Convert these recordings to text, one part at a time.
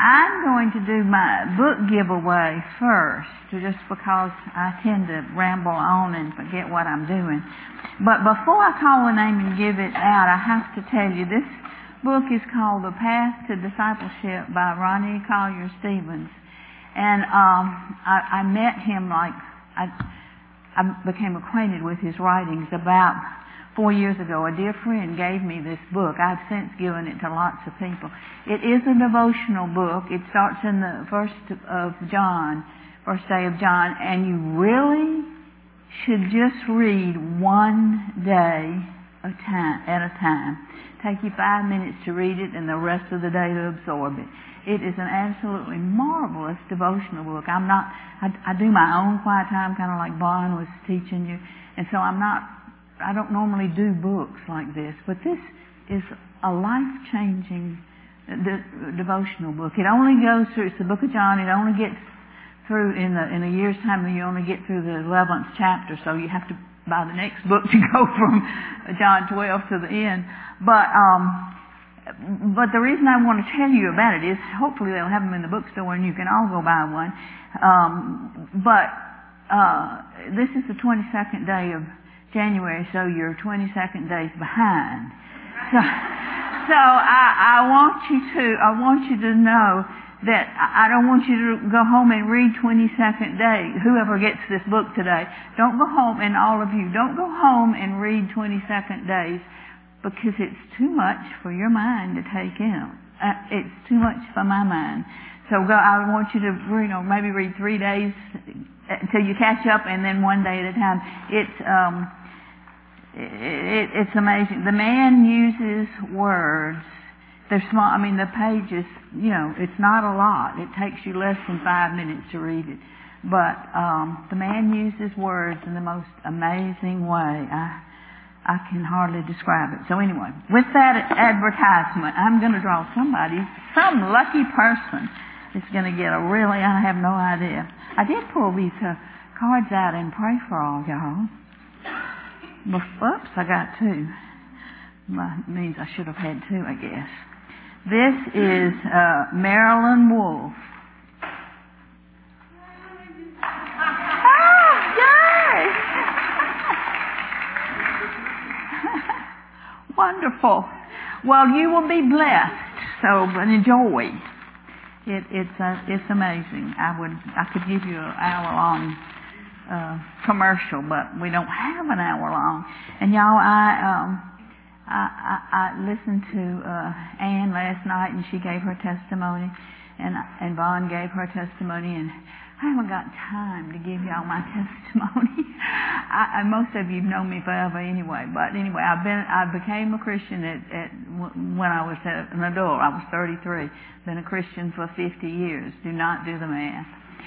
I'm going to do my book giveaway first, just because I tend to ramble on and forget what I'm doing. But before I call a name and give it out, I have to tell you, this book is called The Path to Discipleship by Ronnie Collier Stevens. And I met him I became acquainted with his writings about 4 years ago. A dear friend gave me this book. I've since given it to lots of people. It is a devotional book. It starts in the first day of John, and you really should just read one day at a time. Take you 5 minutes to read it and the rest of the day to absorb it. It is an absolutely marvelous devotional book. I do my own quiet time, kind of like Bon was teaching you, and so I don't normally do books like this, but this is a life-changing devotional book. It only goes through, it's the book of John, it only gets through, in a year's time, you only get through the 11th chapter, so you have to buy the next book to go from John 12 to the end. But the reason I want to tell you about it is, hopefully they'll have them in the bookstore and you can all go buy one. This is the 22nd day of January, so you're 22nd days behind. So I want you to know that I don't want you to go home and read 22nd day. Whoever gets this book today, don't go home, and all of you, don't go home and read 22nd days, because it's too much for your mind to take in. It's too much for my mind. So I want you to maybe read 3 days until you catch up, and then one day at a time. It's amazing. The man uses words. They're small. The pages, it's not a lot. It takes you less than 5 minutes to read it. But the man uses words in the most amazing way. I can hardly describe it. So anyway, with that advertisement, I'm going to draw some lucky person is going to get I have no idea. I did pull these cards out and pray for all y'all. Oops, I got 2. That means I should have had 2, I guess. This is Marilyn Wolf. Oh, yay! Wonderful. Well, you will be blessed, so enjoy. It's amazing. I could give you an hour-long commercial, but we don't have an hour long. And y'all, I listened to Ann last night, and she gave her testimony, and Vaughn gave her testimony, and I haven't got time to give y'all my testimony. Most of you know me forever anyway, but anyway, I became a Christian when I was an adult. I was 33. Been a Christian for 50 years. Do not do the math.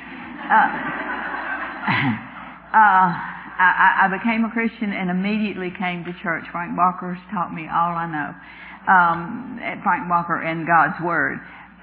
I became a Christian and immediately came to church. Frank Barker's taught me all I know. Frank Barker and God's Word.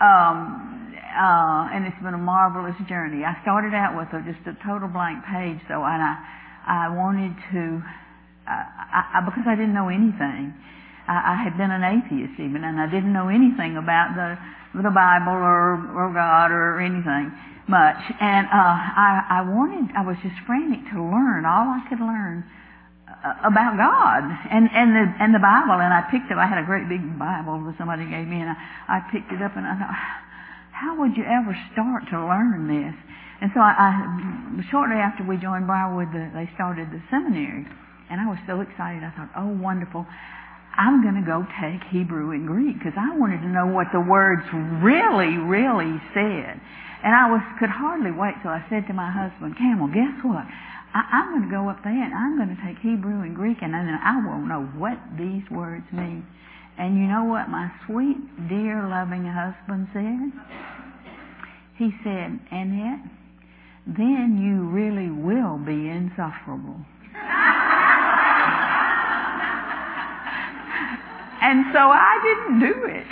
And it's been a marvelous journey. I started out with just a total blank page, and I wanted to, because I didn't know anything. I had been an atheist even, and I didn't know anything about the Bible or God or anything much. And I was just frantic to learn all I could learn about God and the Bible. And I had a great big Bible that somebody gave me, and I picked it up, and I thought, how would you ever start to learn this? And so shortly after we joined Briarwood, they started the seminary, and I was so excited. I thought, oh, wonderful. I'm going to go take Hebrew and Greek, because I wanted to know what the words really, really said. And I could hardly wait, so I said to my husband, Camel, guess what? I'm going to go up there, and I'm going to take Hebrew and Greek, and then I will know what these words mean. And you know what my sweet, dear, loving husband said? He said, Annette, then you really will be insufferable. And so I didn't do it.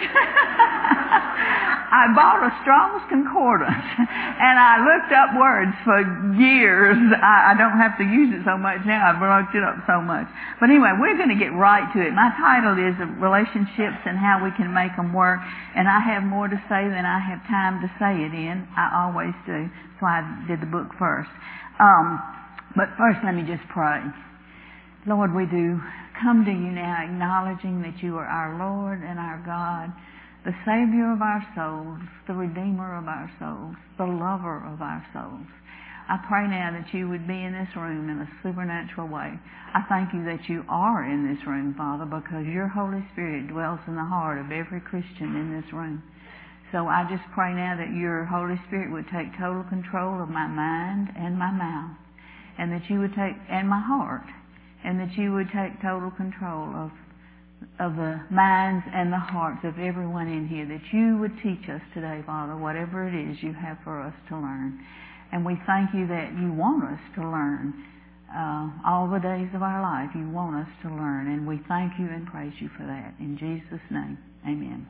I bought a Strong's Concordance, and I looked up words for years. I don't have to use it so much now. I've looked it up so much. But anyway, we're going to get right to it. My title is Relationships and How We Can Make Them Work, and I have more to say than I have time to say it in. I always do. That's why I did the book first. But first, let me just pray. Lord, we do come to you now acknowledging that you are our Lord and our God, the Savior of our souls, the Redeemer of our souls, the lover of our souls. I pray now that you would be in this room in a supernatural way. I thank you that you are in this room, Father, because your Holy Spirit dwells in the heart of every Christian in this room. So I just pray now that your Holy Spirit would take total control of my mind and my mouth, and that you would and my heart, and that you would take total control of the minds and the hearts of everyone in here, that you would teach us today, Father, whatever it is you have for us to learn. And we thank you that you want us to learn all the days of our life. You want us to learn, and we thank you and praise you for that. In Jesus' name, amen.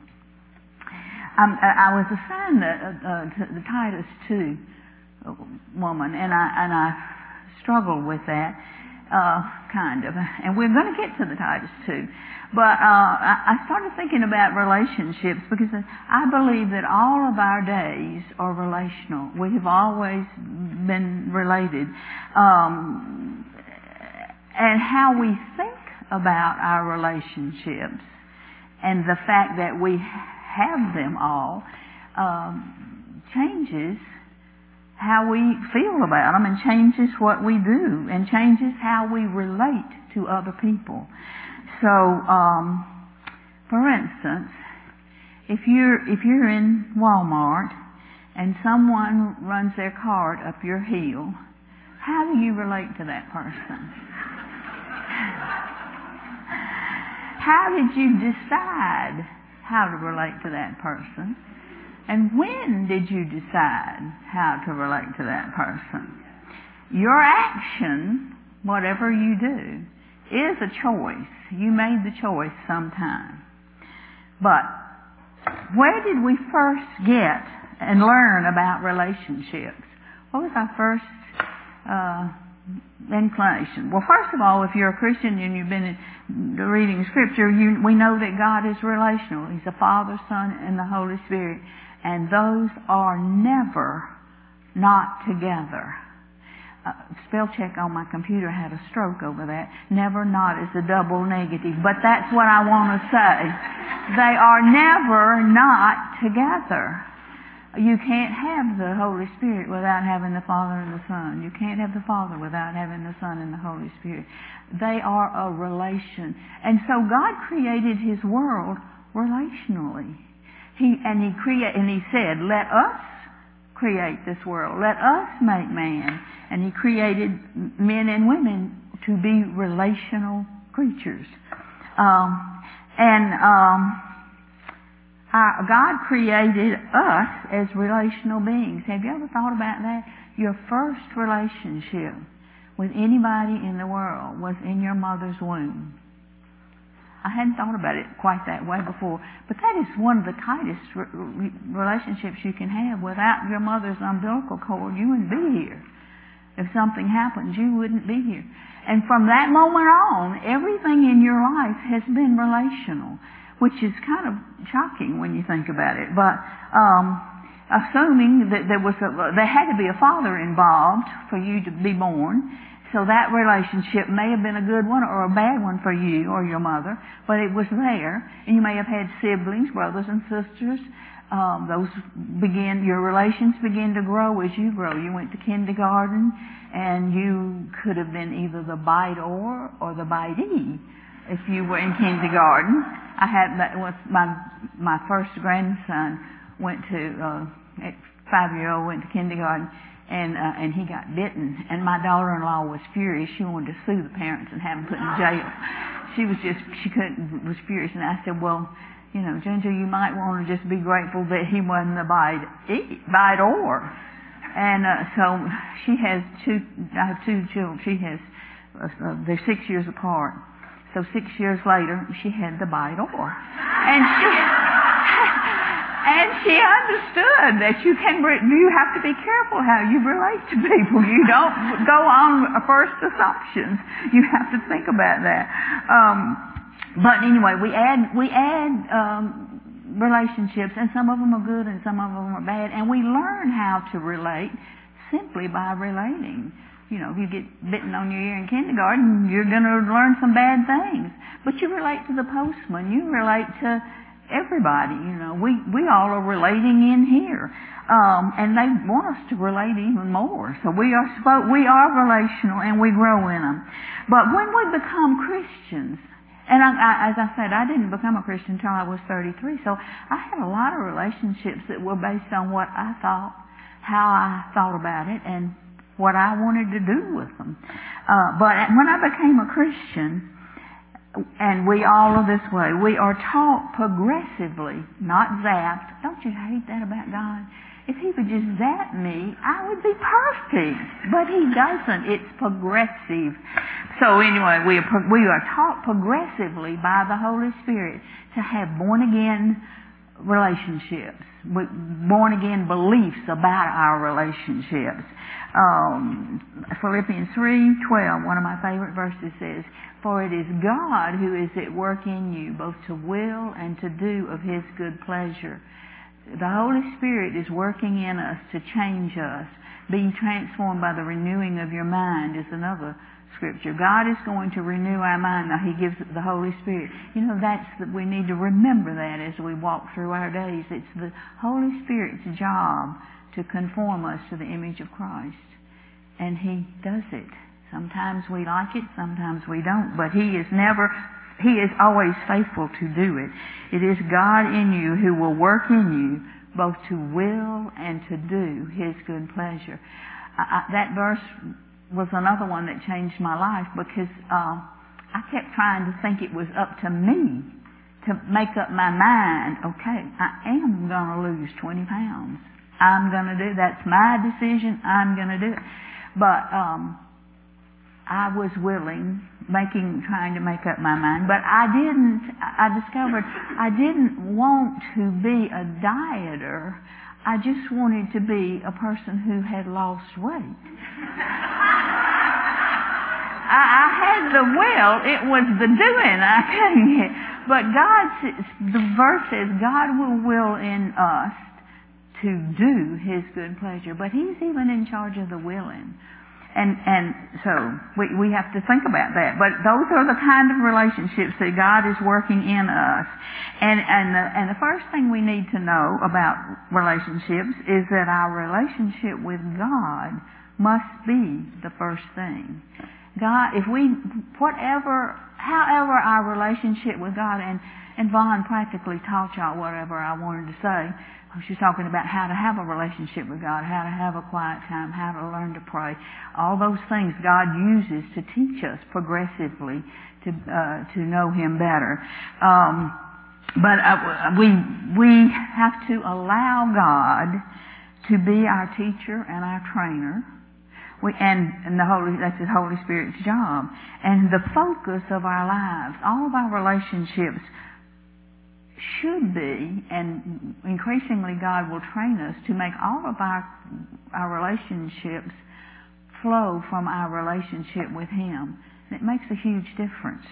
I was assigned the Titus 2 woman, and I struggled with that. Kind of. And we're going to get to the Titus 2. But I started thinking about relationships because I believe that all of our days are relational. We have always been related. And how we think about our relationships and the fact that we have them all changes how we feel about them, and changes what we do, and changes how we relate to other people. So, for instance, if you're in Walmart and someone runs their cart up your hill, how do you relate to that person? How did you decide how to relate to that person? And when did you decide how to relate to that person? Your action, whatever you do, is a choice. You made the choice sometime. But where did we first get and learn about relationships? What was our first inclination? Well, first of all, if you're a Christian and you've been reading Scripture, we know that God is relational. He's the Father, Son, and the Holy Spirit. And those are never not together. Spell check on my computer had a stroke over that. Never not is a double negative. But that's what I want to say. They are never not together. You can't have the Holy Spirit without having the Father and the Son. You can't have the Father without having the Son and the Holy Spirit. They are a relation. And so God created His world relationally. He said, let us create this world. Let us make man. And He created men and women to be relational creatures. God created us as relational beings. Have you ever thought about that? Your first relationship with anybody in the world was in your mother's womb. I hadn't thought about it quite that way before, but that is one of the tightest relationships you can have. Without your mother's umbilical cord, you wouldn't be here. If something happens, you wouldn't be here. And from that moment on, everything in your life has been relational, which is kind of shocking when you think about it. But assuming that there had to be a father involved for you to be born, so that relationship may have been a good one or a bad one for you or your mother, but it was there. And you may have had siblings, brothers and sisters. Your relations begin to grow as you grow. You went to kindergarten, and you could have been either the bite-or or the bitee if you were in kindergarten. I had that with my first grandson went to 5-year-old went to kindergarten. And he got bitten, and my daughter-in-law was furious. She wanted to sue the parents and have them put in jail. Was furious. And I said, well, Ginger, you might want to just be grateful that he wasn't the bite-or. And so she has I have two children. They're 6 years apart. So 6 years later, she had the Bible, and she understood that you have to be careful how you relate to people. You don't go on first assumptions. You have to think about that. But anyway, we add relationships, and some of them are good and some of them are bad, and we learn how to relate simply by relating. You know, if you get bitten on your ear in kindergarten, you're going to learn some bad things. But you relate to the postman. You relate to everybody. You know, we all are relating in here. And they want us to relate even more. So we are relational, and we grow in them. But when we become Christians, and as I said, I didn't become a Christian until I was 33. So I had a lot of relationships that were based on what I thought, how I thought about it, and what I wanted to do with them. But when I became a Christian, and we all are this way, we are taught progressively, not zapped. Don't you hate that about God? If He would just zap me, I would be perfect. But He doesn't. It's progressive. So anyway, we are taught progressively by the Holy Spirit to have born-again relationships, born-again beliefs about our relationships. Philippians 3:12, one of my favorite verses, says, "For it is God who is at work in you, both to will and to do of His good pleasure." The Holy Spirit is working in us to change us. Being transformed by the renewing of your mind is another scripture. God is going to renew our mind. Now He gives the Holy Spirit. You know, we need to remember that as we walk through our days. It's the Holy Spirit's job to conform us to the image of Christ. And He does it. Sometimes we like it, sometimes we don't. But He is always faithful to do it. It is God in you who will work in you both to will and to do His good pleasure. That verse was another one that changed my life, because I kept trying to think it was up to me to make up my mind, okay, I am going to lose 20 pounds. I'm going to do, that's my decision, I'm going to do it. But I was willing, trying to make up my mind, but I discovered I didn't want to be a dieter. I just wanted to be a person who had lost weight. I had the will, it was the doing I couldn't get. But the verse says God will in us to do His good pleasure, but He's even in charge of the willing. And so we have to think about that. But those are the kind of relationships that God is working in us. And the first thing we need to know about relationships is that our relationship with God must be the first thing. God, however our relationship with God, and Vaughn practically taught y'all whatever I wanted to say. She's talking about how to have a relationship with God, how to have a quiet time, how to learn to pray. All those things God uses to teach us progressively to know Him better. But we have to allow God to be our teacher and our trainer. That's His Holy Spirit's job. And the focus of our lives, all of our relationships should be, and increasingly God will train us to make all of our relationships flow from our relationship with Him. And it makes a huge difference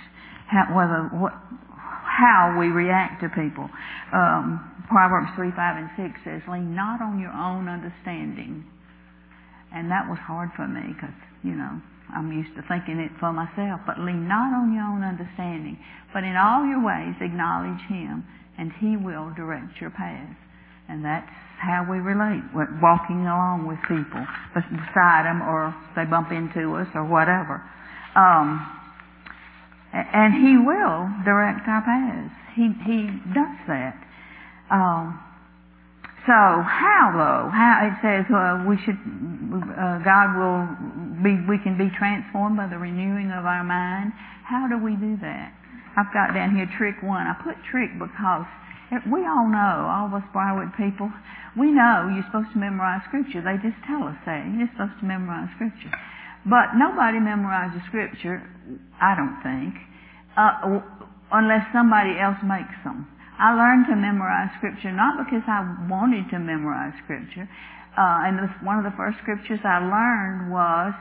how we react to people. Proverbs 3:5 and 6 says, "Lean not on your own understanding." And that was hard for me because, I'm used to thinking it for myself. But lean not on your own understanding, but in all your ways acknowledge Him, and He will direct your paths. And that's how we relate, walking along with people, beside them, or they bump into us, or whatever. And He will direct our paths. He does that. So how though? How it says we can be transformed by the renewing of our mind. How do we do that? I've got down here trick 1. I put trick because we all know, all of us Briarwood people, we know you're supposed to memorize Scripture. They just tell us that. You're supposed to memorize Scripture. But nobody memorizes Scripture, I don't think, unless somebody else makes them. I learned to memorize Scripture not because I wanted to memorize Scripture. One of the first scriptures I learned was,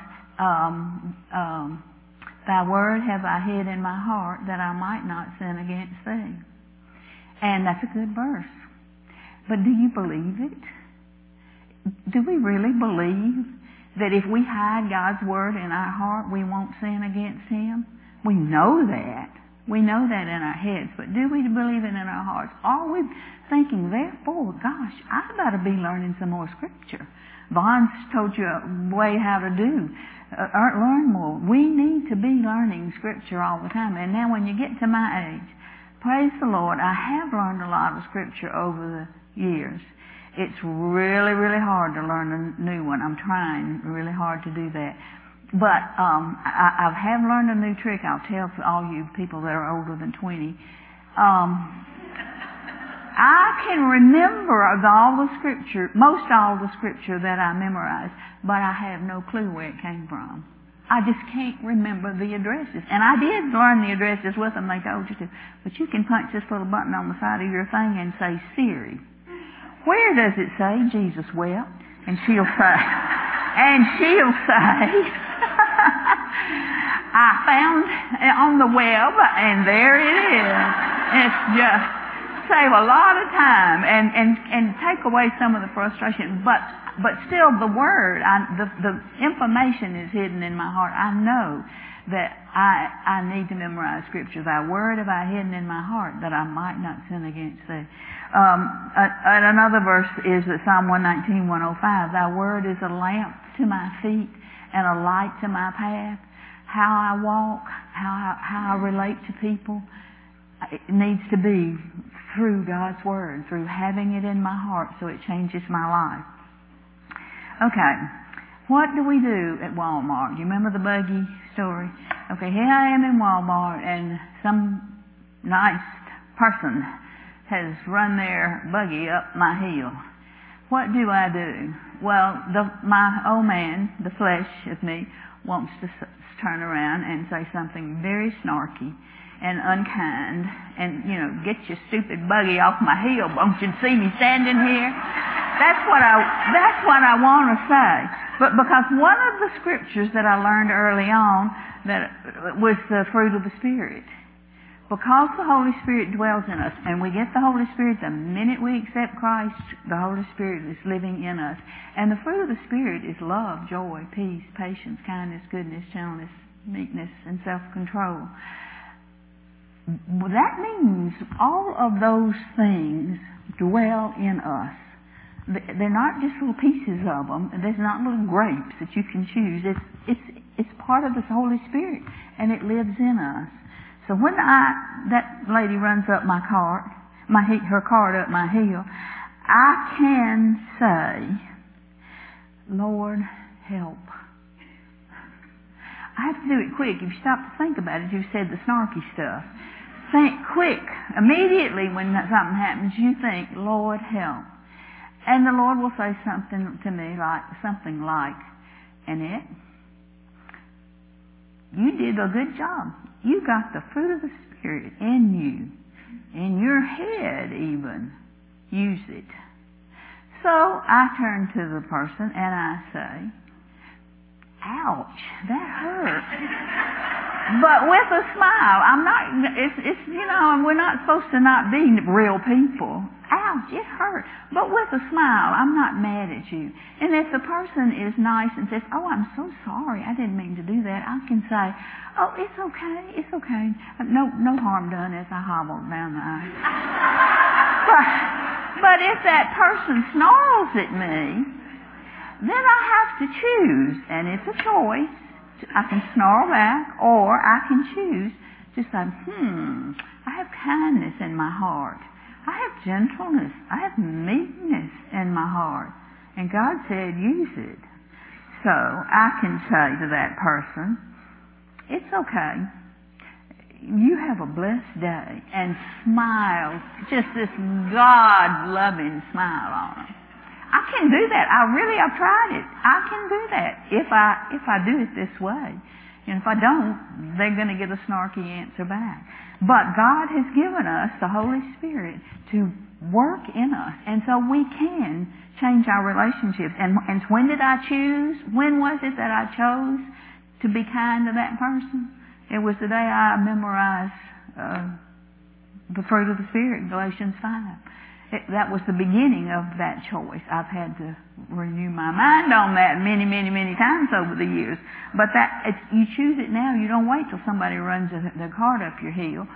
Thy word have I hid in my heart that I might not sin against thee. And that's a good verse. But do you believe it? Do we really believe that if we hide God's word in our heart, we won't sin against Him? We know that. We know that in our heads, but do we believe it in our hearts? Are we thinking, therefore, gosh, I better be learning some more Scripture? Vaughn's told you a way how to do. Learn more. We need to be learning Scripture all the time. And now when you get to my age, praise the Lord, I have learned a lot of Scripture over the years. It's really, really hard to learn a new one. I'm trying really hard to do that. But I have learned a new trick I'll tell for all you people that are older than 20. I can remember most all the Scripture that I memorized, but I have no clue where it came from. I just can't remember the addresses. And I did learn the addresses with them, they told you to. But you can punch this little button on the side of your thing and say, Siri, where does it say Jesus wept? And she'll say, I found it on the web, and there it is. It's just save a lot of time and take away some of the frustration. But still, the word, the information is hidden in my heart. I know that I need to memorize Scripture. Thy word have I hidden in my heart that I might not sin against thee. And another verse is Psalm 119, 105. Thy word is a lamp to my feet and a light to my path. How I walk, how I relate to people, it needs to be through God's word, through having it in my heart so it changes my life. Okay, what do we do at Walmart? Do you remember the buggy story? Okay, here I am in Walmart and some nice person has run their buggy up my hill. What do I do? Well, my old man, the flesh of me, wants to turn around and say something very snarky and unkind and, get your stupid buggy off my heel. Don't you see me standing here? That's what I want to say. But because one of the scriptures that I learned early on that was the fruit of the Spirit. Because the Holy Spirit dwells in us, and we get the Holy Spirit the minute we accept Christ, the Holy Spirit is living in us. And the fruit of the Spirit is love, joy, peace, patience, kindness, goodness, gentleness, meekness, and self-control. That means all of those things dwell in us. They're not just little pieces of them. There's not little grapes that you can choose. It's part of the Holy Spirit, and it lives in us. So when that lady runs up her cart up my hill, I can say, Lord, help. I have to do it quick. If you stop to think about it, you've said the snarky stuff. Think quick. Immediately when something happens, you think, Lord, help. And the Lord will say something to me something like, Annette, you did a good job. You got the fruit of the Spirit in you, in your head even. Use it. So I turn to the person and I say, ouch, that hurt. But with a smile. We're not supposed to not be real people. Ouch, it hurt. But with a smile, I'm not mad at you. And if the person is nice and says, oh, I'm so sorry, I didn't mean to do that, I can say, oh, it's okay. No harm done as I hobble down the aisle. But if that person snarls at me, then I have to choose, and it's a choice. I can snarl back, or I can choose to say, I have kindness in my heart. I have gentleness. I have meekness in my heart. And God said, use it. So I can say to that person, it's okay. You have a blessed day. And smile, just this God-loving smile on them. I can do that. I've tried it. I can do that if I do it this way. And if I don't, they're going to get a snarky answer back. But God has given us the Holy Spirit to work in us. And so we can change our relationships. And when did I choose? When was it that I chose to be kind to that person? It was the day I memorized the fruit of the Spirit, Galatians 5. That was the beginning of that choice. I've had to renew my mind on that many, many, many times over the years. But you choose it now. You don't wait till somebody runs their cart up your heel.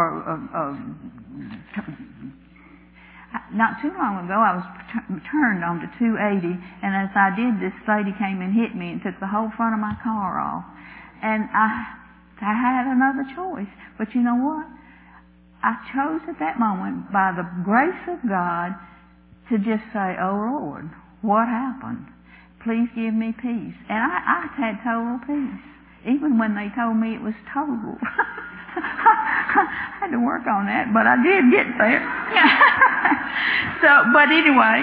Not too long ago, I was turned onto 280, and as I did, this lady came and hit me and took the whole front of my car off. And I had another choice. But you know what? I chose at that moment, by the grace of God, to just say, "Oh Lord, what happened? Please give me peace." And I had total peace, even when they told me it was total. I had to work on that, but I did get there. But anyway,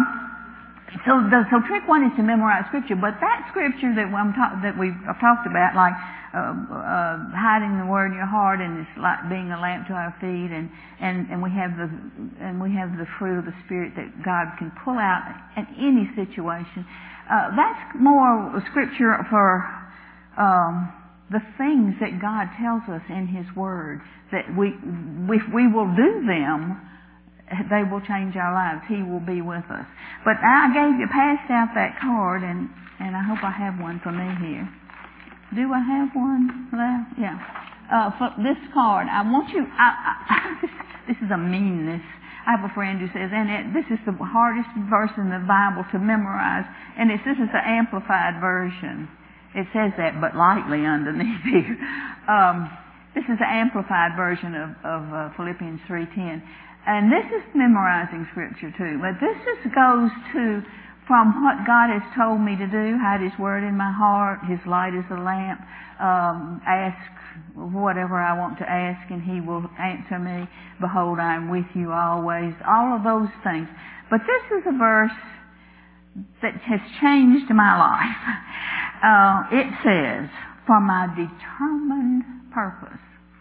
so trick one is to memorize Scripture. But that Scripture that we've talked about, like hiding the Word in your heart, and it's like being a lamp to our feet, and we have the fruit of the Spirit that God can pull out in any situation. That's more Scripture for the things that God tells us in His Word, that if we will do them, they will change our lives. He will be with us. But I passed out that card, and I hope I have one for me here. Do I have one left? Yeah. For this card, I want you. This is a meanness. I have a friend who says, and this is the hardest verse in the Bible to memorize, and this is the Amplified Version. It says that, but lightly underneath here. This is the Amplified Version of Philippians 3:10. And this is memorizing Scripture too. But this just goes from what God has told me to do, hide His Word in my heart, His light is a lamp, ask whatever I want to ask and He will answer me. Behold, I am with you always. All of those things. But this is a verse that has changed my life. It says, "For my determined purpose."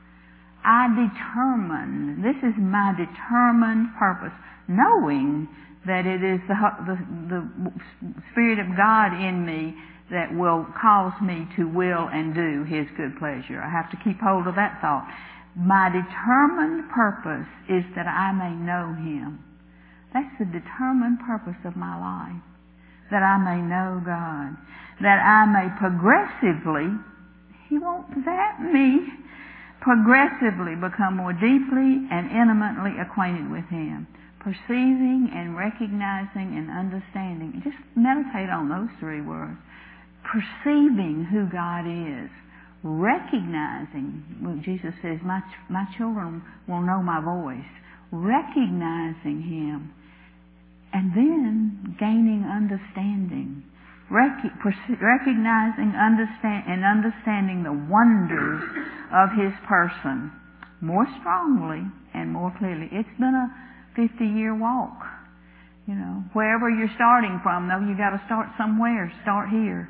This is my determined purpose, knowing that it is the Spirit of God in me that will cause me to will and do His good pleasure. I have to keep hold of that thought. My determined purpose is that I may know Him. That's the determined purpose of my life, that I may know God, that I may progressively, He won't zap me, progressively become more deeply and intimately acquainted with Him, perceiving and recognizing and understanding. Just meditate on those three words. Perceiving who God is, recognizing, well, Jesus says, my children will know my voice, recognizing Him, and then gaining understanding. Recognizing and understanding the wonders of His person more strongly and more clearly. It's been a 50-year walk. Wherever you're starting from, though, you got to start somewhere. Start here.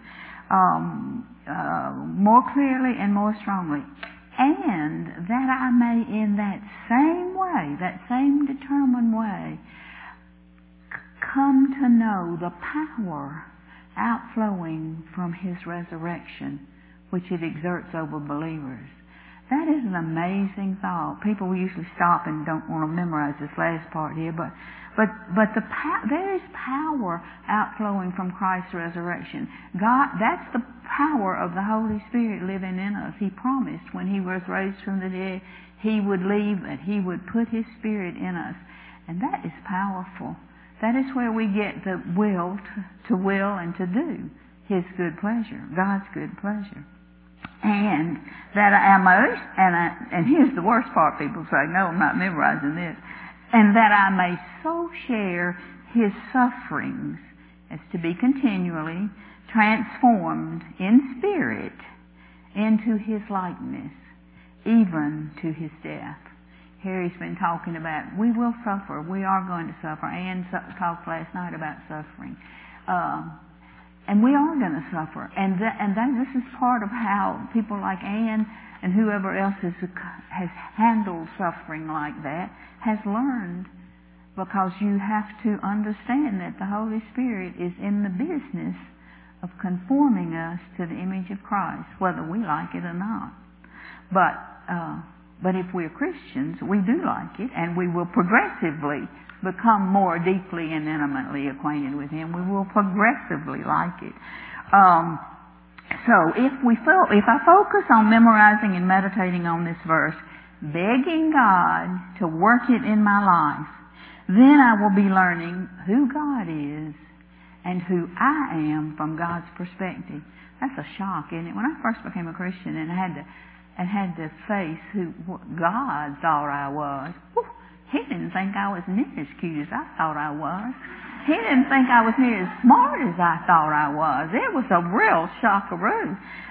More clearly and more strongly. And that I may, in that same way, that same determined way, come to know the power outflowing from His resurrection, which it exerts over believers. That is an amazing thought. People usually stop and don't want to memorize this last part here, but there is power outflowing from Christ's resurrection. God, that's the power of the Holy Spirit living in us. He promised when He was raised from the dead, He would leave it. He would put His Spirit in us, and that is powerful. That is where we get the will to will and to do His good pleasure, God's good pleasure. And that I may, and here's the worst part, people say, no, I'm not memorizing this, and that I may so share His sufferings as to be continually transformed in spirit into His likeness, even to His death. Harry's been talking about, we will suffer. We are going to suffer. Ann talked last night about suffering. And we are going to suffer. And this is part of how people like Anne and whoever else has handled suffering like that has learned, because you have to understand that the Holy Spirit is in the business of conforming us to the image of Christ, whether we like it or not. But if we're Christians, we do like it, and we will progressively become more deeply and intimately acquainted with Him. We will progressively like it. So if I focus on memorizing and meditating on this verse, begging God to work it in my life, then I will be learning who God is and who I am from God's perspective. That's a shock, isn't it? When I first became a Christian and had to face who God thought I was, He didn't think I was near as cute as I thought I was. He didn't think I was near as smart as I thought I was. It was a real shockaroo.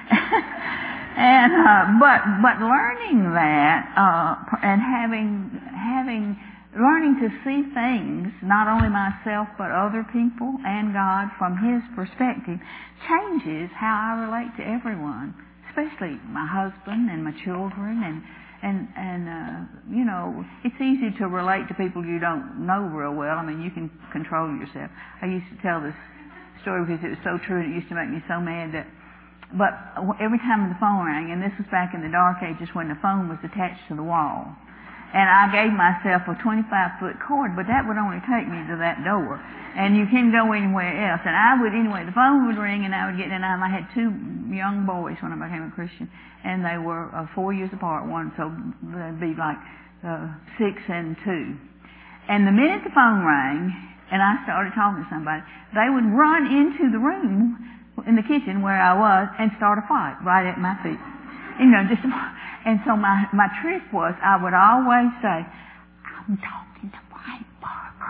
And but learning that and learning to see things, not only myself but other people and God from His perspective, changes how I relate to everyone, especially my husband and my children and you know, it's easy to relate to people you don't know real well. I mean, you can control yourself. I used to tell this story because it was so true and it used to make me so mad that, but every time the phone rang, and this was back in the dark ages when the phone was attached to the wall, and I gave myself a 25-foot cord, but that would only take me to that door. And you couldn't go anywhere else. And the phone would ring and I would get in. I had two young boys when I became a Christian, and they were 4 years apart, one, so they'd be like 6 and 2. And the minute the phone rang and I started talking to somebody, they would run into the room in the kitchen where I was and start a fight right at my feet. You know, and so my trick was I would always say, I'm talking to Frank Barker.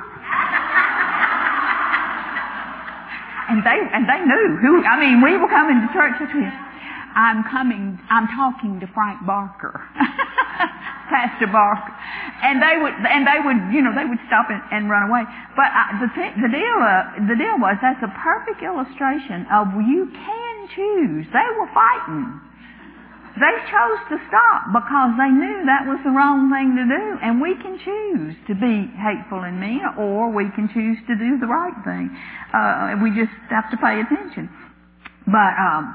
and they knew who. I mean, we were coming to church with him. I'm talking to Frank Barker. Pastor Barker. And they would, you know, they would stop and run away. But the deal was that's a perfect illustration of you can choose. They were fighting. They chose to stop because they knew that was the wrong thing to do. And we can choose to be hateful and mean, or we can choose to do the right thing. We just have to pay attention. But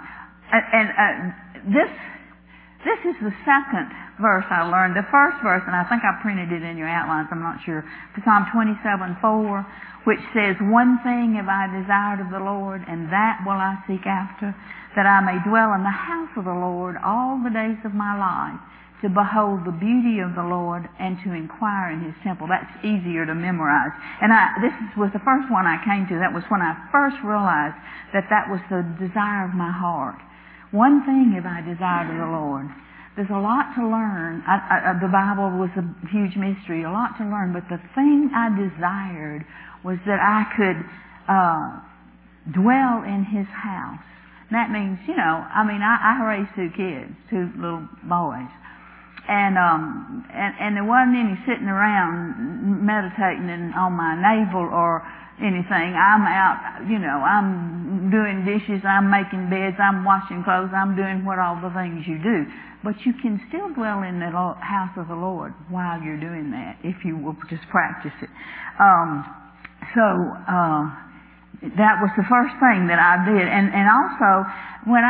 this is the second verse I learned. The first verse, and I think I printed it in your outlines, I'm not sure, Psalm 27:4, which says, "One thing have I desired of the Lord, and that will I seek after, that I may dwell in the house of the Lord all the days of my life, to behold the beauty of the Lord and to inquire in His temple." That's easier to memorize. And this was the first one I came to. That was when I first realized that was the desire of my heart. One thing have I desired of the Lord. There's a lot to learn. The Bible was a huge mystery, a lot to learn, but the thing I desired was that I could dwell in His house. That means, you know, I mean, I raised two kids, two little boys. And there wasn't any sitting around meditating on my navel or anything. I'm out, you know, I'm doing dishes, I'm making beds, I'm washing clothes, I'm doing all the things you do. But you can still dwell in the house of the Lord while you're doing that, if you will just practice it. That was the first thing that I did. And also, when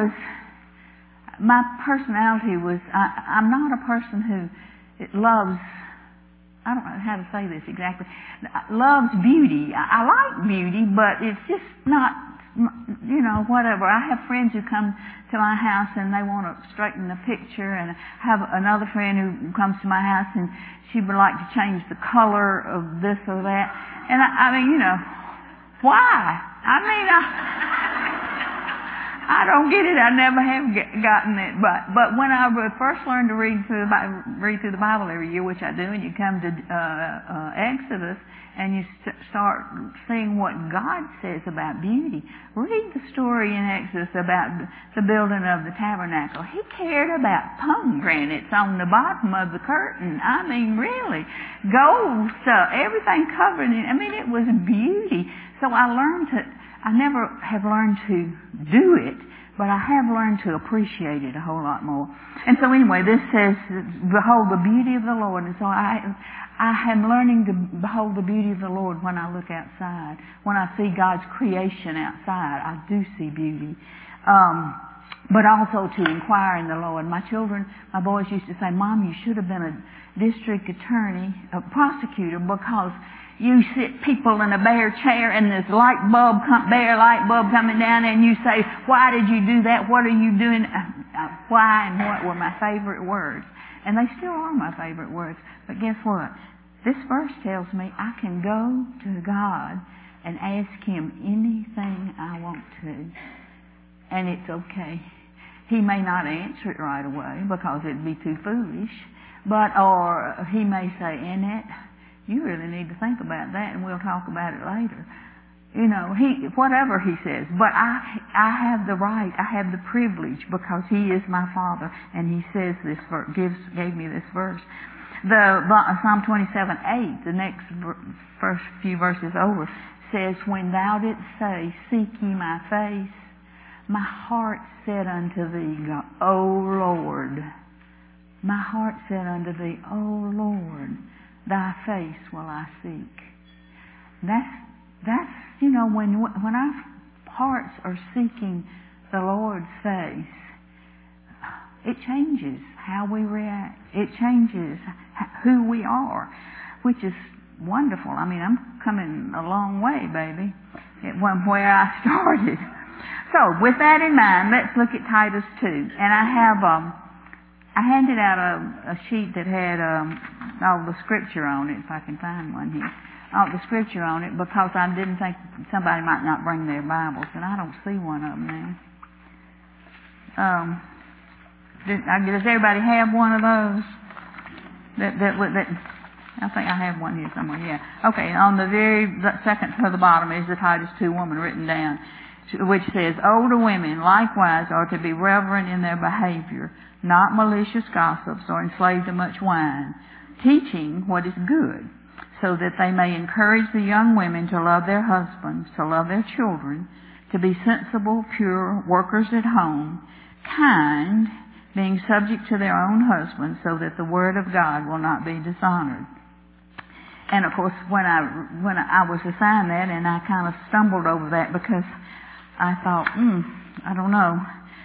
my personality was, I'm not a person who loves, I don't know how to say this exactly, loves beauty. I like beauty, but it's just not, you know, whatever. I have friends who come to my house and they want to straighten the picture, and I have another friend who comes to my house and she would like to change the color of this or that. And I mean, you know, why? I mean, I don't get it. I never have gotten it. But when I first learned to read through the Bible every year, which I do, and you come to Exodus and you start seeing what God says about beauty. Read the story in Exodus about the building of the tabernacle. He cared about pomegranates on the bottom of the curtain. I mean, really, gold stuff, everything covered in. I mean, it was beauty. So So I never have learned to do it, but I have learned to appreciate it a whole lot more. And so anyway, this says, behold the beauty of the Lord. And so I am learning to behold the beauty of the Lord when I look outside. When I see God's creation outside, I do see beauty. But also to inquire in the Lord. My boys used to say, Mom, you should have been a district attorney, a prosecutor, because you sit people in a bare chair and there's bare light bulb coming down, and you say, why did you do that? What are you doing? Why and what were my favorite words? And they still are my favorite words. But guess what? This verse tells me I can go to God and ask Him anything I want to. And it's okay. He may not answer it right away because it'd be too foolish. Or He may say, Annette, you really need to think about that, and we'll talk about it later. You know, whatever He says. But I have the right, I have the privilege, because He is my Father, and He says this, gave me this verse. Psalm 27:8, the next first few verses over, says, when thou didst say, seek ye my face, my heart said unto thee, O Lord. My heart said unto thee, O Lord, thy face will I seek. That's when our hearts are seeking the Lord's face, it changes how we react. It changes who we are, which is wonderful. I mean, I'm coming a long way, baby, from where I started. So, with that in mind, let's look at Titus 2. And I handed out a sheet that had all the scripture on it, if I can find one here. All the scripture on it, because I didn't think somebody might not bring their Bibles, and I don't see one of them now. Does everybody have one of those? That I think I have one here somewhere. Yeah. Okay. On the very second to the bottom is the Titus 2 woman written down, which says, older women likewise are to be reverent in their behavior, not malicious gossips or enslaved to much wine, teaching what is good, so that they may encourage the young women to love their husbands, to love their children, to be sensible, pure, workers at home, kind, being subject to their own husbands, so that the word of God will not be dishonored. And of course, when I was assigned that, and I kind of stumbled over that because I thought, I don't know.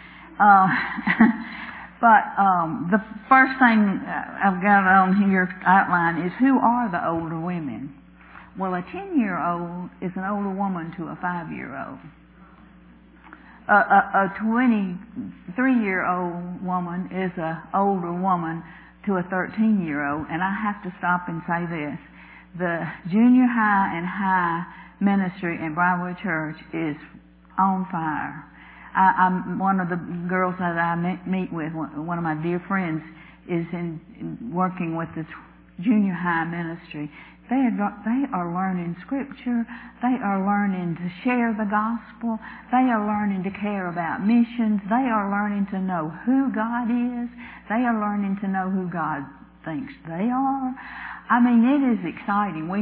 But the first thing I've got on here outline is, who are the older women? Well, a 10-year-old is an older woman to a 5-year-old. A 23-year-old woman is an older woman to a 13-year-old. And I have to stop and say this. The junior high and high ministry in Briarwood Church is on fire. I'm one of the girls that I meet with, one of my dear friends, is in working with the junior high ministry. They are learning Scripture. They are learning to share the gospel. They are learning to care about missions. They are learning to know who God is. They are learning to know who God thinks they are. I mean, it is exciting. When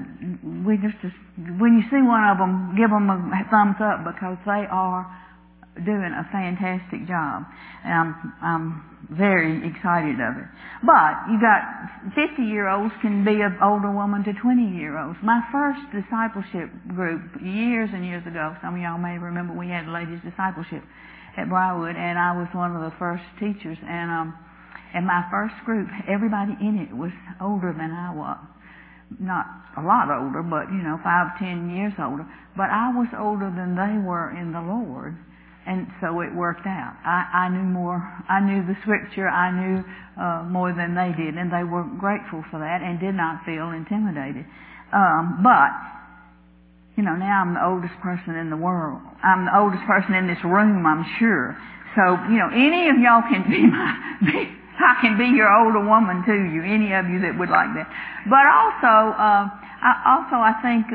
you see one of them, give them a thumbs up, because they are doing a fantastic job. And I'm very excited of it. But you got 50-year-olds can be an older woman to 20-year-olds. My first discipleship group years and years ago, some of y'all may remember, we had ladies discipleship at Briarwood, and I was one of the first teachers. And my first group, everybody in it was older than I was. Not a lot older, but 5-10 years older. But I was older than they were in the Lord. And so it worked out. I knew more. I knew the Scripture. I knew more than they did, and they were grateful for that and did not feel intimidated. But now I'm the oldest person in the world. I'm the oldest person in this room, I'm sure. So any of y'all can I can be your older woman to you. Any of you that would like that. But also, I think.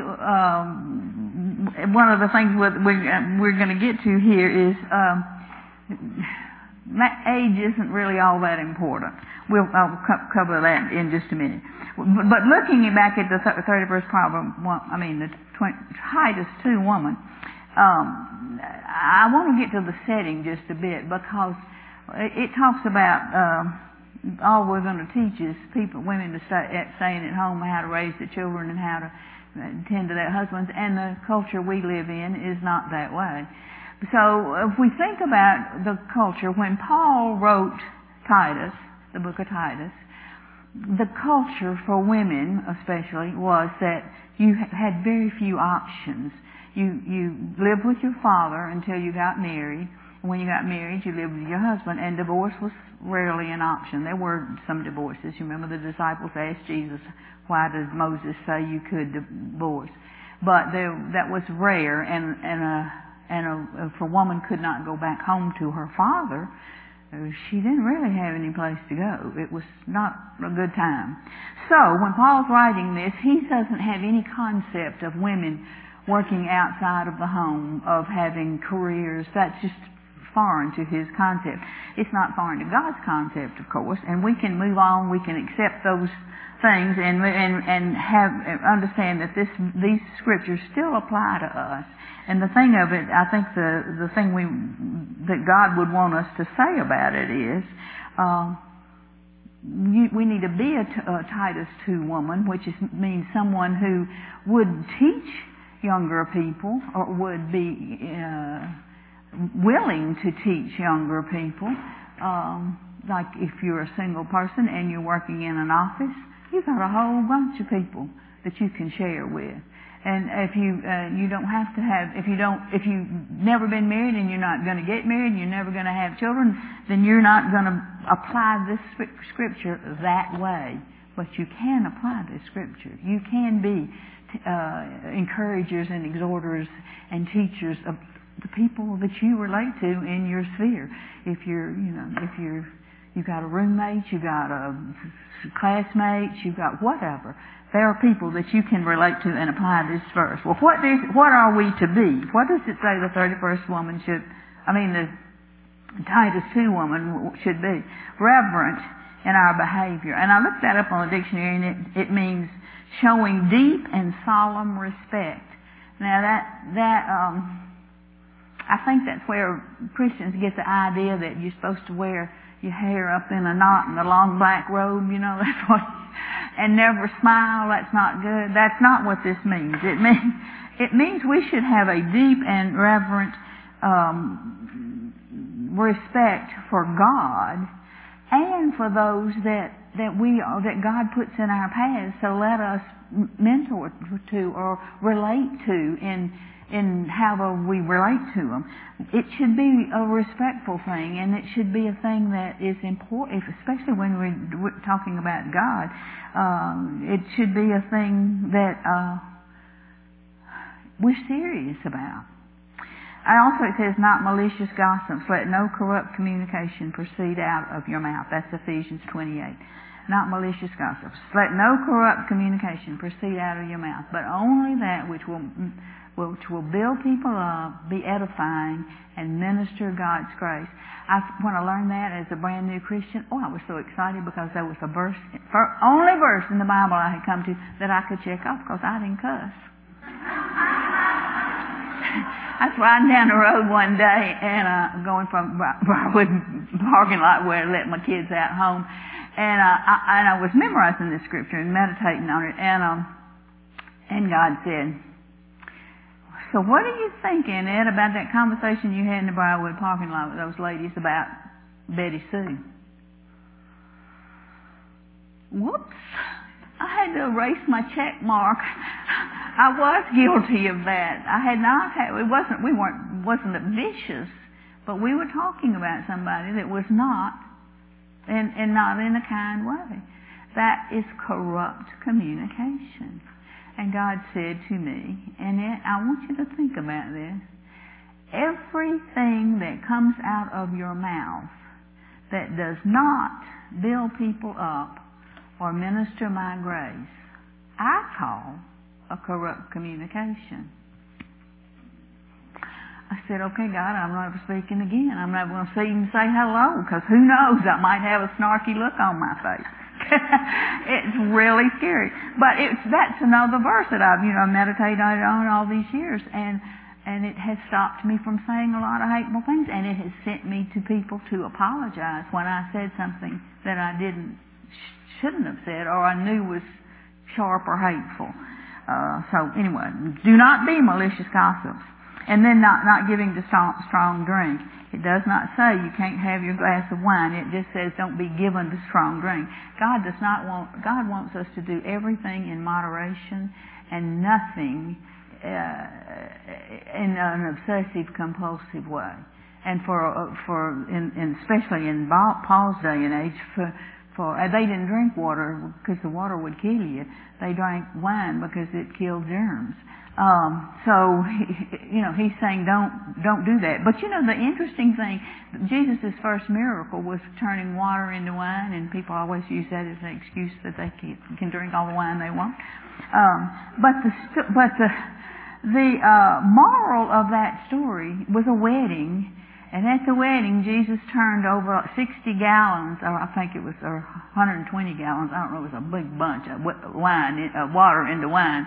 One of the things we're going to get to here is age isn't really all that important. I'll cover that in just a minute. But looking back at the 31st problem, the Titus 2 woman, I want to get to the setting just a bit, because it talks about all we're going to teach is women to staying at home, how to raise the children and how to tend to their husbands, and the culture we live in is not that way. So if we think about the culture, when Paul wrote Titus, the book of Titus, the culture for women especially was that you had very few options. You lived with your father until you got married. And when you got married, you lived with your husband, and divorce was rarely an option. There were some divorces. You remember the disciples asked Jesus, why did Moses say you could divorce? But that was rare, and if a woman could not go back home to her father, she didn't really have any place to go. It was not a good time. So when Paul's writing this, he doesn't have any concept of women working outside of the home, of having careers. That's just foreign to his concept. It's not foreign to God's concept, of course, and we can move on, we can accept those things and understand that these scriptures still apply to us. And the thing of it, I think the thing that God would want us to say about it is, we need to be a Titus 2 woman, which means someone who would teach younger people, or would be willing to teach younger people. Like if you're a single person and you're working in an office, you've got a whole bunch of people that you can share with. And if you don't have to have, if you've never been married and you're not going to get married and you're never going to have children, then you're not going to apply this scripture that way. But you can apply this scripture. You can be encouragers and exhorters and teachers of the people that you relate to in your sphere. If you've got a roommate, you've got a classmate, you've got whatever. There are people that you can relate to and apply this verse. Well, what are we to be? What does it say the 31st woman the Titus 2 woman should be? Reverent in our behavior. And I looked that up on the dictionary, and it means showing deep and solemn respect. Now I think that's where Christians get the idea that you're supposed to wear your hair up in a knot and a long black robe, that's what, and never smile. That's not good. That's not what this means. It means we should have a deep and reverent respect for God and for those that God puts in our paths to let us mentor to or relate to in how we relate to them. It should be a respectful thing, and it should be a thing that is important, especially when we're talking about God. It should be a thing that we're serious about. It says, not malicious gossips. Let no corrupt communication proceed out of your mouth. That's Ephesians 28. Not malicious gossips. Let no corrupt communication proceed out of your mouth, but only that which will build people up, be edifying, and minister God's grace. When I learned that as a brand new Christian, I was so excited, because there was only verse in the Bible I had come to that I could check off, because I didn't cuss. I was riding down the road one day and going from Briarwood parking lot where I let my kids out home, and I was memorizing this scripture and meditating on it, and God said, so what are you thinking, Ed, about that conversation you had in the Briarwood parking lot with those ladies about Betty Sue? Whoops. I had to erase my check mark. I was guilty of that. Wasn't vicious, but we were talking about somebody that was not, and not in a kind way. That is corrupt communication. And God said to me, and I want you to think about this, everything that comes out of your mouth that does not build people up or minister my grace, I call a corrupt communication. I said, okay, God, I'm never speaking again. I'm never going to even say hello, because who knows, I might have a snarky look on my face. It's really scary. But that's another verse that I've, meditated on all these years, and it has stopped me from saying a lot of hateful things, and it has sent me to people to apologize when I said something that I shouldn't have said, or I knew was sharp or hateful. So anyway, do not be malicious gossips. And then not giving the strong drink. It does not say you can't have your glass of wine. It just says don't be given the strong drink. God wants us to do everything in moderation and nothing in an obsessive compulsive way. And especially in Paul's day and age, they didn't drink water because the water would kill you. They drank wine because it killed germs. So he's saying don't do that. But the interesting thing, Jesus' first miracle was turning water into wine, and people always use that as an excuse that they can drink all the wine they want. But the moral of that story was a wedding. And at the wedding, Jesus turned over 60 gallons, or I think it was 120 gallons, I don't know, it was a big bunch of water into wine.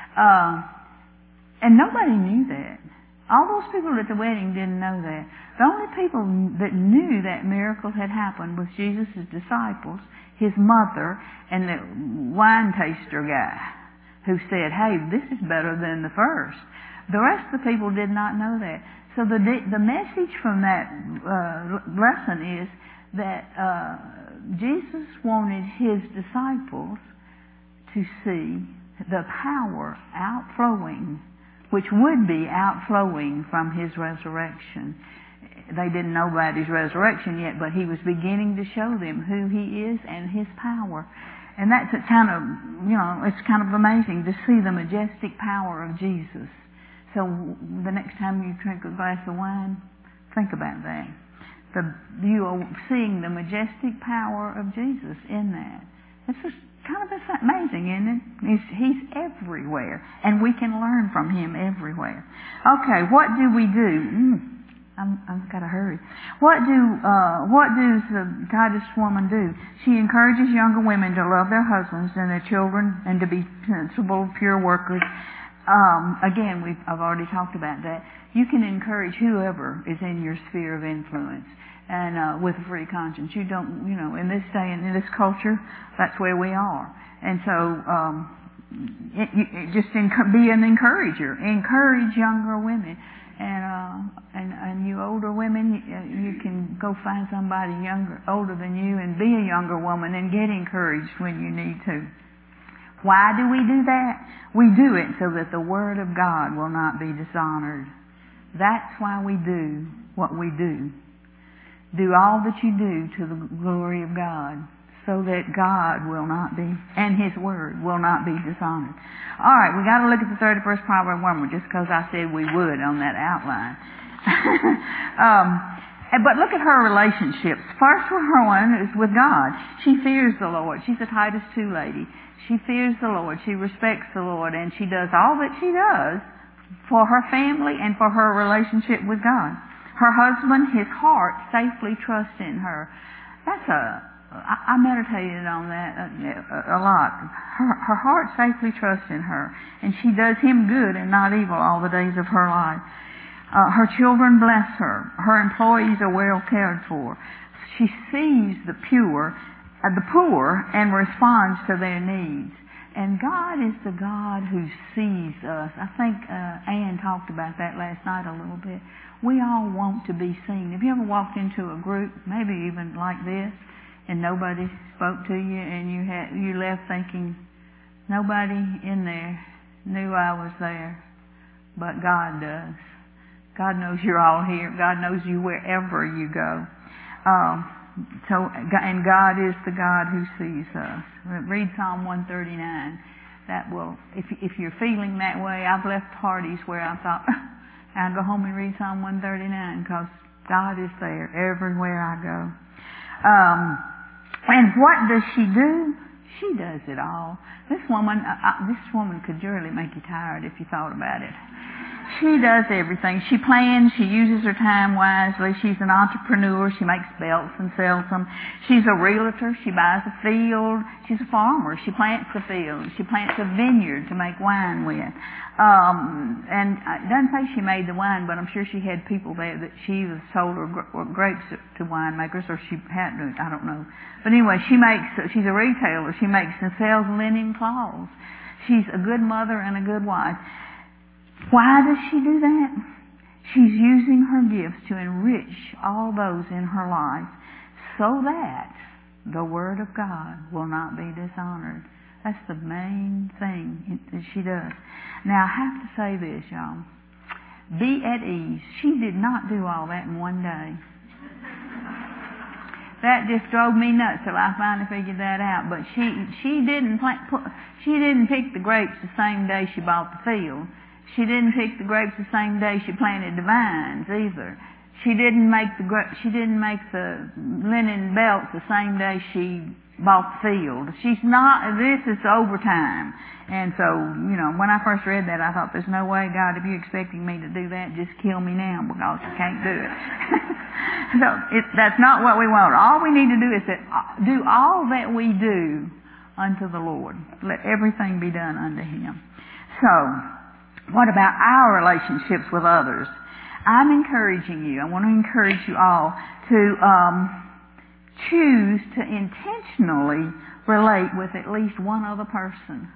And nobody knew that. All those people at the wedding didn't know that. The only people that knew that miracle had happened was Jesus' disciples, his mother, and the wine taster guy who said, hey, this is better than the first. The rest of the people did not know that. So the message from that lesson is that Jesus wanted his disciples to see the power outflowing, which would be outflowing from his resurrection. They didn't know about his resurrection yet, but he was beginning to show them who he is and his power. And that's it's kind of amazing to see the majestic power of Jesus. So the next time you drink a glass of wine, think about that. You are seeing the majestic power of Jesus in that. It's just kind of amazing, isn't it? He's everywhere, and we can learn from him everywhere. Okay, what do we do? I've got to hurry. What does the Titus woman do? She encourages younger women to love their husbands and their children and to be sensible, pure workers. Again, I've already talked about that. You can encourage whoever is in your sphere of influence, and with a free conscience. You don't, in this day and in this culture, that's where we are. And so, be an encourager. Encourage younger women, and you older women, you can go find somebody older than you, and be a younger woman and get encouraged when you need to. Why do we do that? We do it so that the Word of God will not be dishonored. That's why we do what we do. Do all that you do to the glory of God, so that God will not be, and His Word will not be dishonored. All right, we got to look at the 31st proverb one more, just because I said we would on that outline. But look at her relationships. First one is with God. She fears the Lord. She's a Titus 2 lady. She fears the Lord. She respects the Lord. And she does all that she does for her family and for her relationship with God. Her husband, his heart, safely trusts in her. I meditated on that a lot. Her heart safely trusts in her. And she does him good and not evil all the days of her life. Her children bless her. Her employees are well cared for. She sees the poor, and responds to their needs. And God is the God who sees us. I think Ann talked about that last night a little bit. We all want to be seen. Have you ever walked into a group, maybe even like this, and nobody spoke to you, and you left thinking, nobody in there knew I was there, but God does. God knows you're all here. God knows you wherever you go. And God is the God who sees us. Read Psalm 139. That will, if you're feeling that way, I've left parties where I thought, I'll go home and read Psalm 139 because God is there everywhere I go. And what does she do? She does it all. This woman could surely make you tired if you thought about it. She does everything. She plans. She uses her time wisely. She's an entrepreneur. She makes belts and sells them. She's a realtor. She buys a field. She's a farmer. She plants a field. She plants a vineyard to make wine with. And it doesn't say she made the wine, but I'm sure she had people there that she was sold her grapes to winemakers, or she had to. I don't know. But anyway, she's a retailer. She makes and sells linen cloths. She's a good mother and a good wife. Why does she do that? She's using her gifts to enrich all those in her life so that the Word of God will not be dishonored. That's the main thing that she does. Now, I have to say this, y'all. Be at ease. She did not do all that in one day. That just drove me nuts till I finally figured that out. But she didn't pick the grapes the same day she bought the field. She didn't pick the grapes the same day she planted the vines either. She didn't make the linen belts the same day she bought the field. This is overtime. And so, when I first read that, I thought, there's no way, God, if you're expecting me to do that, just kill me now, because I can't do it. So, that's not what we want. All we need to do is do all that we do unto the Lord. Let everything be done unto Him. So, what about our relationships with others? I'm encouraging you. I want to encourage you all to choose to intentionally relate with at least one other person.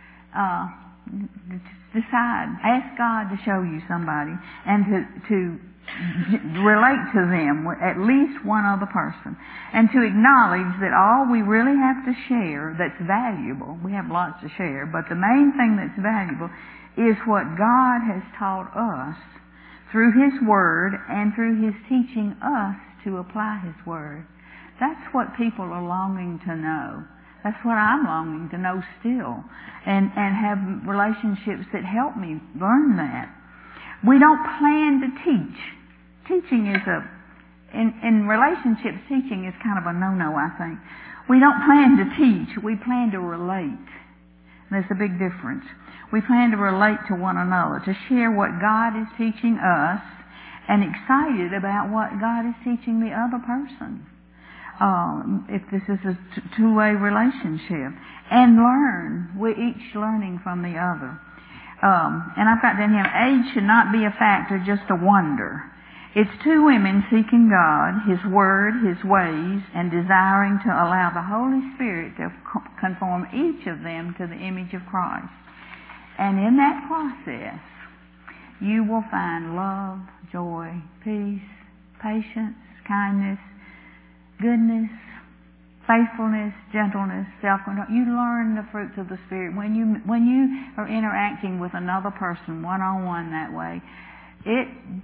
Decide. Ask God to show you somebody and to relate to them with at least one other person. And to acknowledge that all we really have to share that's valuable, we have lots to share, but the main thing that's valuable is what God has taught us through His Word and through His teaching us to apply His Word. That's what people are longing to know. That's what I'm longing to know still. And have relationships that help me learn that. We don't plan to teach. Teaching is in relationships, teaching is kind of a no-no, I think. We don't plan to teach. We plan to relate. There's a big difference. We plan to relate to one another, to share what God is teaching us, and excited about what God is teaching the other person. If this is a two-way relationship. And learn. We're each learning from the other. And I've got down here, age should not be a factor, just a wonder. It's two women seeking God, His Word, His ways, and desiring to allow the Holy Spirit to conform each of them to the image of Christ. And in that process, you will find love, joy, peace, patience, kindness, goodness, faithfulness, gentleness, self-control. You learn the fruits of the Spirit. When you are interacting with another person one-on-one that way, it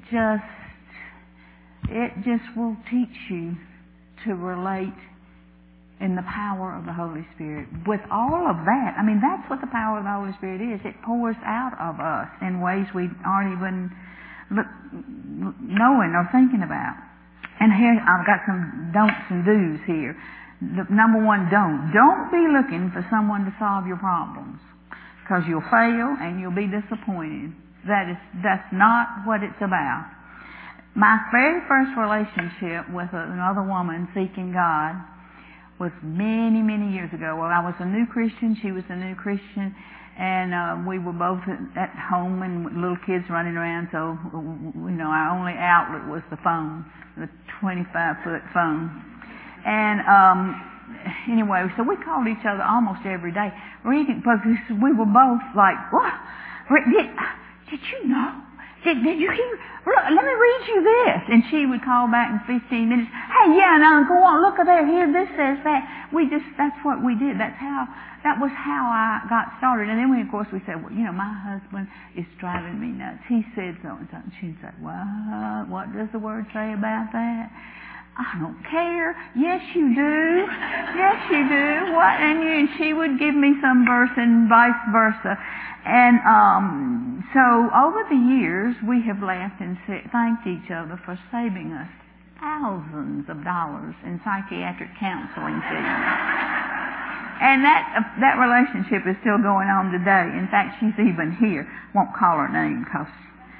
just will teach you to relate in the power of the Holy Spirit. With all of that, that's what the power of the Holy Spirit is. It pours out of us in ways we aren't even knowing or thinking about. And here, I've got some don'ts and do's here. The number one, don't be looking for someone to solve your problems, because you'll fail and you'll be disappointed. That's not what it's about. My very first relationship with another woman seeking God was many, many years ago. Well, I was a new Christian, she was a new Christian, and we were both at home and little kids running around, so, our only outlet was the phone, the 25-foot phone. And anyway, so we called each other almost every day, reading, because we were both like, what? Did you know? Did you hear? Let me read you this. And she would call back in 15 minutes. Hey, yeah, now go on, look at there. Here, this says that. That's what we did. That was how I got started. And then we said, well, my husband is driving me nuts. He said so and so. And she'd say, what does the Word say about that? I don't care. Yes, you do. Yes, you do. What? And she would give me some verse and vice versa. And so over the years, we have laughed and thanked each other for saving us thousands of dollars in psychiatric counseling fees. And that relationship is still going on today. In fact, she's even here. Won't call her name because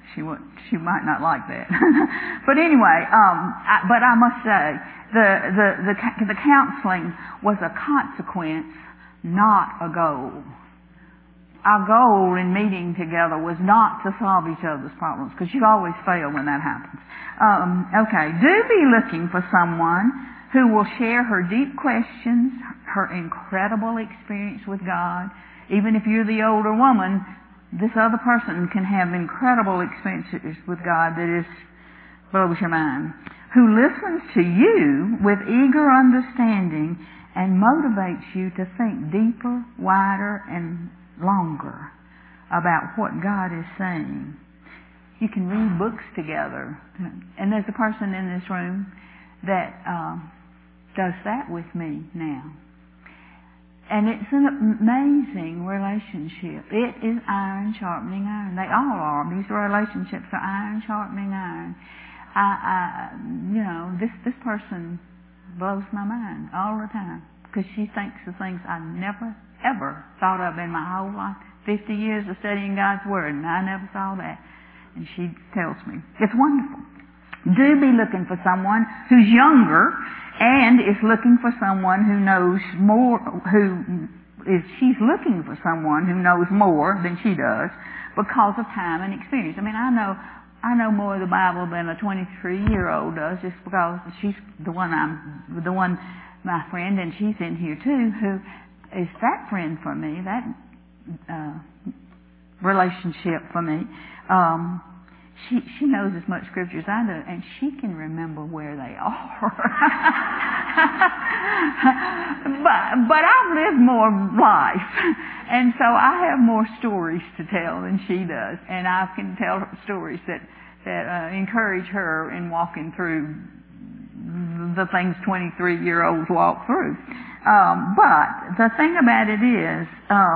She might not like that. But anyway, but I must say, the counseling was a consequence, not a goal. Our goal in meeting together was not to solve each other's problems, because you always fail when that happens. Okay, do be looking for someone who will share her deep questions, her incredible experience with God. Even if you're the older woman, this other person can have incredible experiences with God that blows your mind. Who listens to you with eager understanding and motivates you to think deeper, wider, and longer about what God is saying. You can read books together. And there's a person in this room that does that with me now. And it's an amazing relationship. It is iron sharpening iron. They all are. These relationships are iron sharpening iron. This person blows my mind all the time, because she thinks of things I never, ever thought of in my whole life. 50 years of studying God's Word, and I never saw that. And she tells me. It's wonderful. Do be looking for someone who's younger and is looking for someone who knows more, she's looking for someone who knows more than she does because of time and experience. I mean, I know more of the Bible than a 23-year-old does, just because she's my friend, and she's in here too, who is that friend for me, that relationship for me. She knows as much scripture as I do, and she can remember where they are. but I've lived more life, and so I have more stories to tell than she does, and I can tell her stories that encourage her in walking through the things 23-year-olds walk through. But the thing about it is,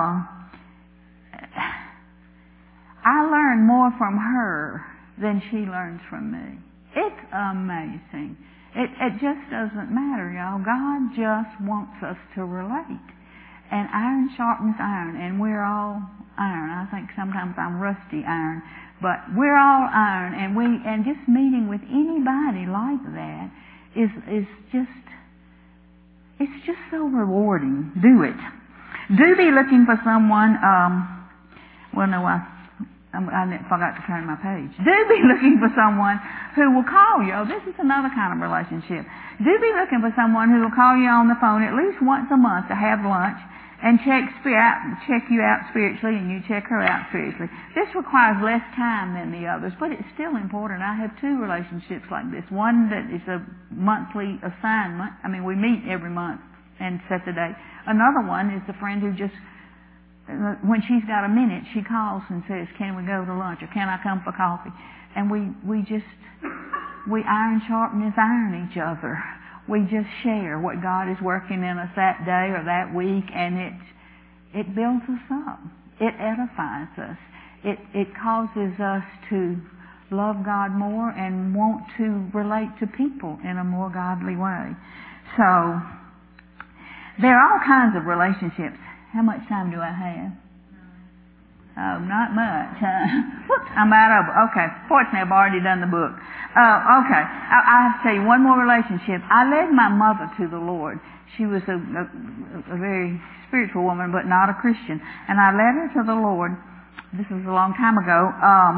I learn more from her than she learns from me. It's amazing. It just doesn't matter, y'all. God just wants us to relate. And iron sharpens iron, and we're all iron. I think sometimes I'm rusty iron, but we're all iron, and just meeting with anybody like that is just, it's just so rewarding. Do it. Do be looking for someone, I forgot to turn my page. Do be looking for someone who will call you. Oh, this is another kind of relationship. Do be looking for someone who will call you on the phone at least once a month to have lunch and check you out spiritually, and you check her out spiritually. This requires less time than the others, but it's still important. I have two relationships like this. One that is a monthly assignment. I mean, we meet every month and set the day. Another one is the friend who just, when she's got a minute, she calls and says, can we go to lunch, or can I come for coffee? And we iron sharpen as iron each other. We just share what God is working in us that day or that week, and it builds us up. It edifies us. It causes us to love God more and want to relate to people in a more godly way. So, there are all kinds of relationships. How much time do I have? Oh, not much. Whoops, I'm out of. Okay, fortunately, I've already done the book. Okay, I have to tell you one more relationship. I led my mother to the Lord. She was a very spiritual woman, but not a Christian. And I led her to the Lord. This was a long time ago.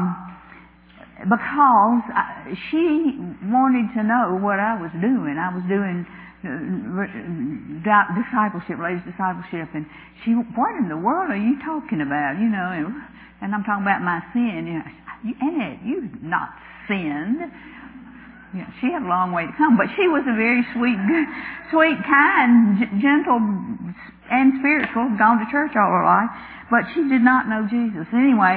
Because she wanted to know what I was doing. I was doing discipleship, ladies' discipleship, and she, what in the world are you talking about? You know, and I'm talking about my sin. You know, Annette, you've not sinned. You know, she had a long way to come, but she was a very sweet, kind, gentle, and spiritual. Gone to church all her life, but she did not know Jesus. Anyway,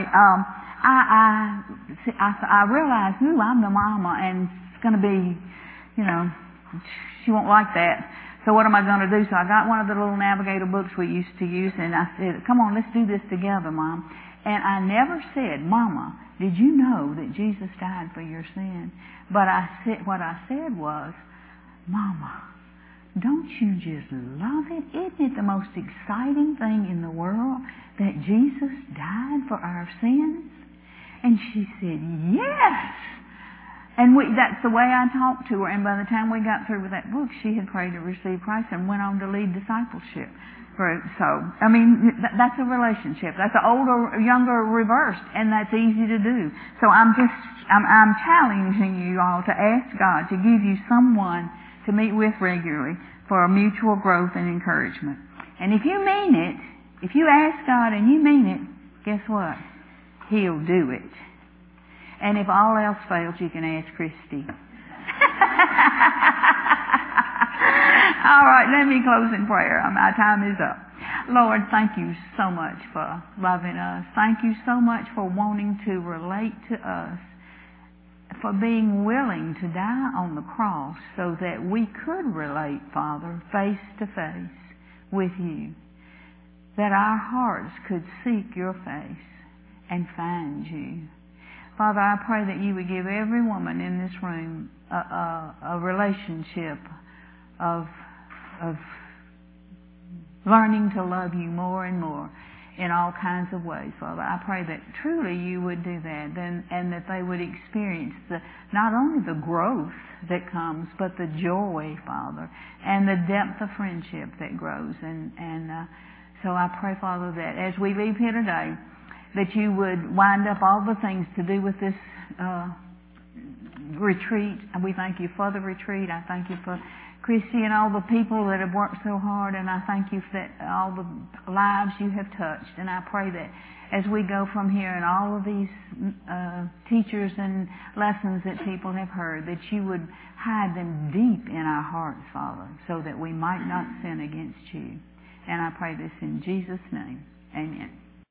I realized, I'm the mama, and it's going to be, she won't like that. So what am I going to do? So I got one of the little Navigator books we used to use, and I said, come on, let's do this together, Mom. And I never said, Mama, did you know that Jesus died for your sin? But what I said was, Mama, don't you just love it? Isn't it the most exciting thing in the world that Jesus died for our sins? And she said, yes. And that's the way I talked to her. And by the time we got through with that book, she had prayed to receive Christ and went on to lead discipleship. So, I mean, that's a relationship. That's an older, younger reversed, and that's easy to do. So I'm challenging you all to ask God to give you someone to meet with regularly for a mutual growth and encouragement. And if you mean it, if you ask God and you mean it, guess what? He'll do it. And if all else fails, you can ask Christy. All right, let me close in prayer. My time is up. Lord, thank you so much for loving us. Thank you so much for wanting to relate to us, for being willing to die on the cross so that we could relate, Father, face to face with you, that our hearts could seek your face and find you. Father, I pray that you would give every woman in this room a relationship of learning to love you more and more in all kinds of ways, Father. I pray that truly you would do that, and that they would experience not only the growth that comes, but the joy, Father, and the depth of friendship that grows. So I pray, Father, that as we leave here today, that you would wind up all the things to do with this retreat. And we thank you for the retreat. I thank you for Christy and all the people that have worked so hard, and I thank you for all the lives you have touched. And I pray that as we go from here and all of these teachers and lessons that people have heard, that you would hide them deep in our hearts, Father, so that we might not sin against you. And I pray this in Jesus' name. Amen.